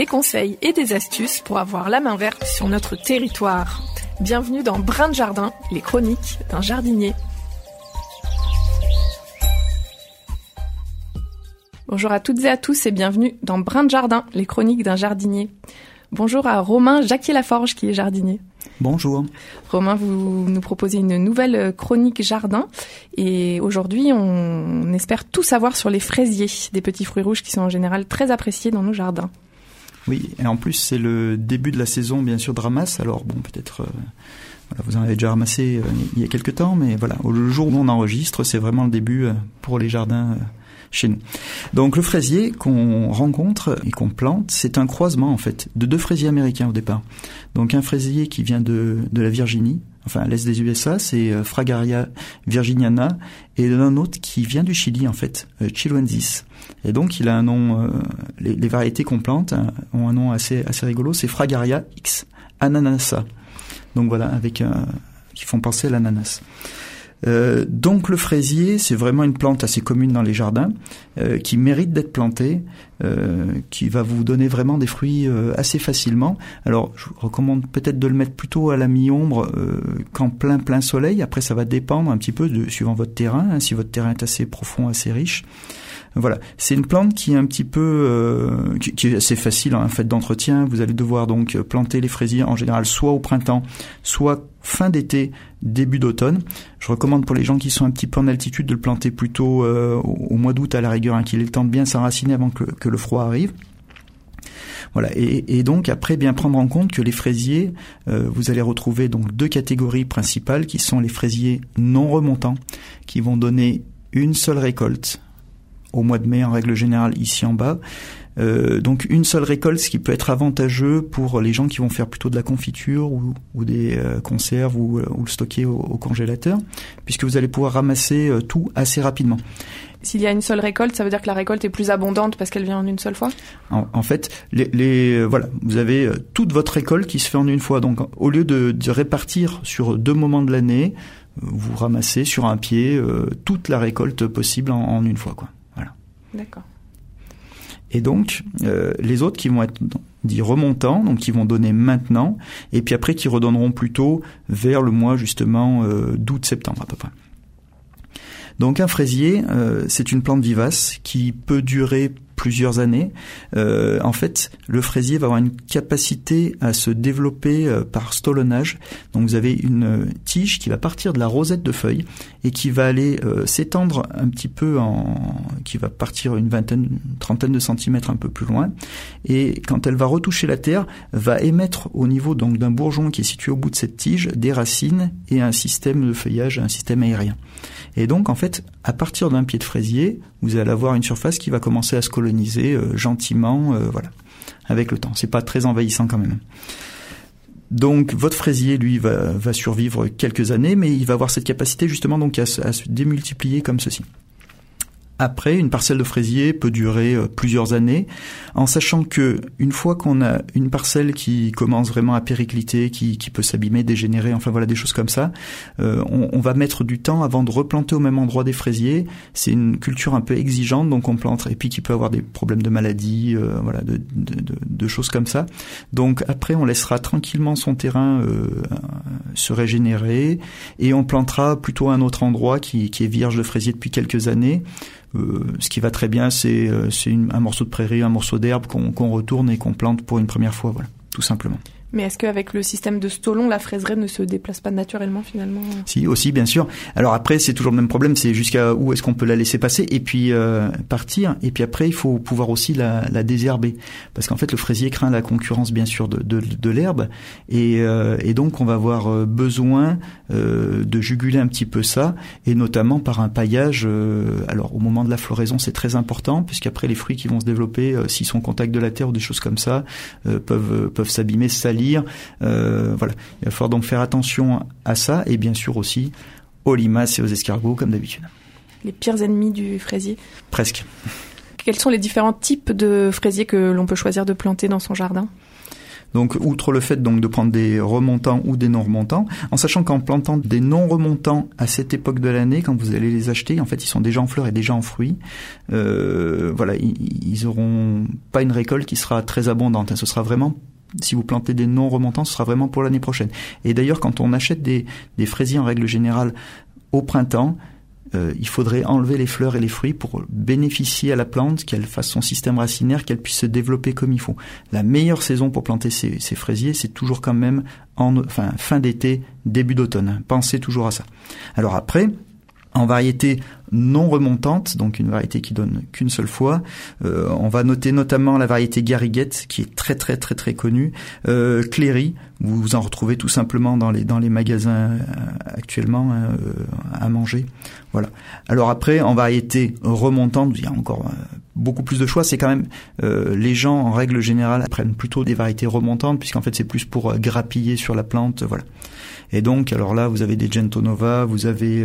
conseils et des astuces pour avoir la main verte sur notre territoire. Bienvenue dans Brin de Jardin, les chroniques d'un jardinier. Bonjour à toutes et à tous et bienvenue dans Brin de Jardin, les chroniques d'un jardinier. Bonjour à Romain Jacquier-Laforge qui est jardinier. Bonjour. Romain, vous nous proposez une nouvelle chronique jardin et aujourd'hui on espère tout savoir sur les fraisiers, des petits fruits rouges qui sont en général très appréciés dans nos jardins. Oui, et en plus c'est le début de la saison bien sûr de ramasse, alors bon peut-être voilà, vous en avez déjà ramassé il y a quelques temps, mais voilà, le jour où on enregistre c'est vraiment le début pour les jardins chez nous. Donc le fraisier qu'on rencontre et qu'on plante, c'est un croisement en fait de deux fraisiers américains au départ. Donc un fraisier qui vient de la Virginie, enfin à l'est des USA, c'est Fragaria virginiana, et un autre qui vient du Chili en fait, Chiloensis. Et donc il a un nom, les variétés qu'on plante ont un nom assez rigolo, c'est Fragaria X ananassa. Donc voilà, avec qui font penser à l'ananas. Donc le fraisier, c'est vraiment une plante assez commune dans les jardins, qui mérite d'être plantée, qui va vous donner vraiment des fruits assez facilement. Alors je vous recommande peut-être de le mettre plutôt à la mi-ombre qu'en plein soleil. Après ça va dépendre un petit peu suivant votre terrain, hein, si votre terrain est assez profond, assez riche. Voilà, c'est une plante qui est un petit peu qui est assez facile en fait d'entretien. Vous allez devoir donc planter les fraisiers en général soit au printemps, soit fin d'été, début d'automne. Je recommande pour les gens qui sont un petit peu en altitude de le planter plutôt au mois d'août à la rigueur, hein, qu'il ait le temps de bien s'enraciner avant que le froid arrive. Voilà, et donc après bien prendre en compte que les fraisiers, vous allez retrouver donc deux catégories principales qui sont les fraisiers non remontants, qui vont donner une seule récolte au mois de mai en règle générale ici en bas. Donc une seule récolte, ce qui peut être avantageux pour les gens qui vont faire plutôt de la confiture ou des conserves ou le stocker au congélateur, puisque vous allez pouvoir ramasser tout assez rapidement. S'il y a une seule récolte, ça veut dire que la récolte est plus abondante parce qu'elle vient en une seule fois ? En fait, voilà, vous avez toute votre récolte qui se fait en une fois. Donc au lieu de répartir sur deux moments de l'année, vous ramassez sur un pied toute la récolte possible en une fois, quoi. Voilà. D'accord. Et donc, les autres qui vont être dits remontants, donc qui vont donner maintenant, et puis après qui redonneront plutôt vers le mois justement d'août-septembre à peu près. Donc un fraisier, c'est une plante vivace qui peut durer plusieurs années. En fait, le fraisier va avoir une capacité à se développer par stolonnage. Donc vous avez une tige qui va partir de la rosette de feuilles et qui va aller s'étendre un petit peu qui va partir une trentaine de centimètres un peu plus loin. Et quand elle va retoucher la terre, va émettre au niveau donc d'un bourgeon qui est situé au bout de cette tige des racines et un système de feuillage, un système aérien. Et donc en fait, à partir d'un pied de fraisier, vous allez avoir une surface qui va commencer à se coloniser gentiment, voilà, avec le temps. C'est pas très envahissant quand même. Donc votre fraisier, lui, va survivre quelques années, mais il va avoir cette capacité justement donc à se démultiplier comme ceci. Après, une parcelle de fraisier peut durer plusieurs années, en sachant que une fois qu'on a une parcelle qui commence vraiment à péricliter, qui peut s'abîmer, dégénérer, enfin voilà des choses comme ça, on va mettre du temps avant de replanter au même endroit des fraisiers. C'est une culture un peu exigeante, donc on plante et puis qui peut avoir des problèmes de maladie, voilà, de choses comme ça. Donc après, on laissera tranquillement son terrain se régénérer et on plantera plutôt à un autre endroit qui est vierge de fraisier depuis quelques années. Ce qui va très bien, c'est un morceau de prairie, un morceau d'herbe qu'on retourne et qu'on plante pour une première fois, voilà, tout simplement. Mais est-ce qu'avec le système de stolon, la fraiseraie ne se déplace pas naturellement finalement ? Si, aussi, bien sûr. Alors après, c'est toujours le même problème, c'est jusqu'à où est-ce qu'on peut la laisser passer et puis partir. Et puis après, il faut pouvoir aussi la désherber. Parce qu'en fait, le fraisier craint la concurrence, bien sûr, de l'herbe. Et donc, on va avoir besoin de juguler un petit peu ça, et notamment par un paillage. Alors, au moment de la floraison, c'est très important, puisqu'après, les fruits qui vont se développer, s'ils sont au contact de la terre ou des choses comme ça, peuvent s'abîmer, salir. Voilà, il va falloir donc faire attention à ça et bien sûr aussi aux limaces et aux escargots comme d'habitude. Les pires ennemis du fraisier ? Presque. Quels sont les différents types de fraisiers que l'on peut choisir de planter dans son jardin ? Donc, outre le fait donc de prendre des remontants ou des non remontants, en sachant qu'en plantant des non remontants à cette époque de l'année, quand vous allez les acheter, en fait, ils sont déjà en fleurs et déjà en fruits. Voilà, ils auront pas une récolte qui sera très abondante. Ce sera vraiment, si vous plantez des non remontants, ce sera vraiment pour l'année prochaine. Et d'ailleurs, quand on achète des fraisiers en règle générale au printemps, il faudrait enlever les fleurs et les fruits pour bénéficier à la plante, qu'elle fasse son système racinaire, qu'elle puisse se développer comme il faut. La meilleure saison pour planter ces fraisiers, c'est toujours quand même fin d'été, début d'automne. Pensez toujours à ça. Alors après, en variété non remontante, donc une variété qui donne qu'une seule fois, on va noter notamment la variété Garriguette, qui est très très très très connue, Cléry, vous en retrouvez tout simplement dans les magasins actuellement à manger. Voilà. Alors après, en variété remontante, il y a encore beaucoup plus de choix. C'est quand même les gens en règle générale prennent plutôt des variétés remontantes, puisqu'en fait c'est plus pour grappiller sur la plante, voilà. Et donc, alors là, vous avez des Gentonova, vous avez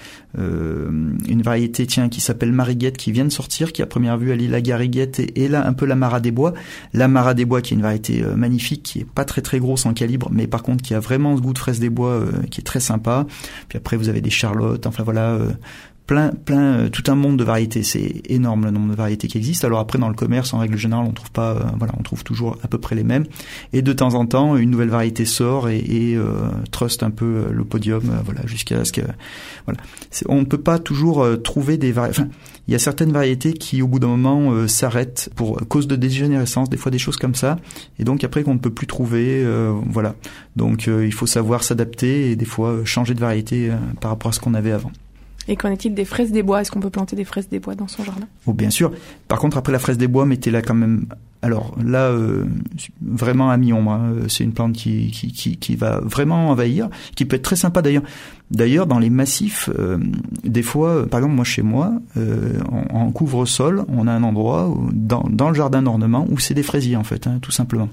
une variété, qui s'appelle Mariguette, qui vient de sortir, qui à première vue allie la Garriguette et là un peu la Marat des Bois. La Marat des Bois, qui est une variété magnifique, qui est pas très très grosse en calibre, mais par contre qui a vraiment ce goût de fraise des bois qui est très sympa. Puis après, vous avez des Charlotte, enfin voilà. Plein, tout un monde de variétés. C'est énorme le nombre de variétés qui existent. Alors après, dans le commerce, en règle générale, on trouve pas, on trouve toujours à peu près les mêmes. Et de temps en temps, une nouvelle variété sort et truste un peu le podium, jusqu'à ce que, voilà. On ne peut pas toujours trouver des variétés. Enfin, il y a certaines variétés qui, au bout d'un moment, s'arrêtent pour cause de dégénérescence, des fois des choses comme ça. Et donc après, qu'on ne peut plus trouver, voilà. Donc il faut savoir s'adapter et des fois changer de variété par rapport à ce qu'on avait avant. Et qu'en est-il des fraises des bois ? Est-ce qu'on peut planter des fraises des bois dans son jardin ? Oh, bien sûr. Par contre, après la fraise des bois, mettez-la quand même. Alors là, vraiment à mi-ombre. C'est une plante qui va vraiment envahir, qui peut être très sympa d'ailleurs. D'ailleurs, dans les massifs, des fois, par exemple, moi chez moi, en couvre-sol, on a un endroit dans le jardin d'ornement où c'est des fraisiers en fait, tout simplement.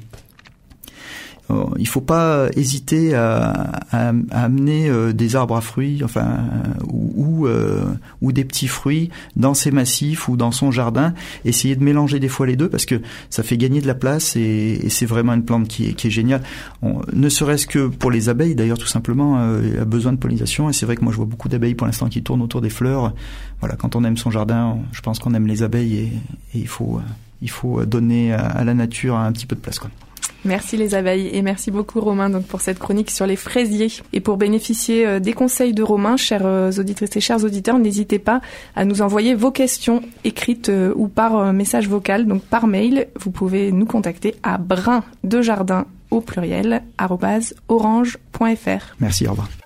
Il faut pas hésiter à amener des arbres à fruits, ou des petits fruits dans ces massifs ou dans son jardin. Essayer de mélanger des fois les deux parce que ça fait gagner de la place et c'est vraiment une plante qui est géniale. Ne serait-ce que pour les abeilles, d'ailleurs, tout simplement, a besoin de pollinisation. Et c'est vrai que moi, je vois beaucoup d'abeilles pour l'instant qui tournent autour des fleurs. Voilà, quand on aime son jardin, je pense qu'on aime les abeilles et il faut donner à la nature un petit peu de place, quoi. Merci les abeilles et merci beaucoup Romain donc pour cette chronique sur les fraisiers. Et pour bénéficier des conseils de Romain, chères auditrices et chers auditeurs, n'hésitez pas à nous envoyer vos questions écrites ou par message vocal, donc par mail. Vous pouvez nous contacter à brin-de-jardin au pluriel @orange.fr. Merci, au revoir.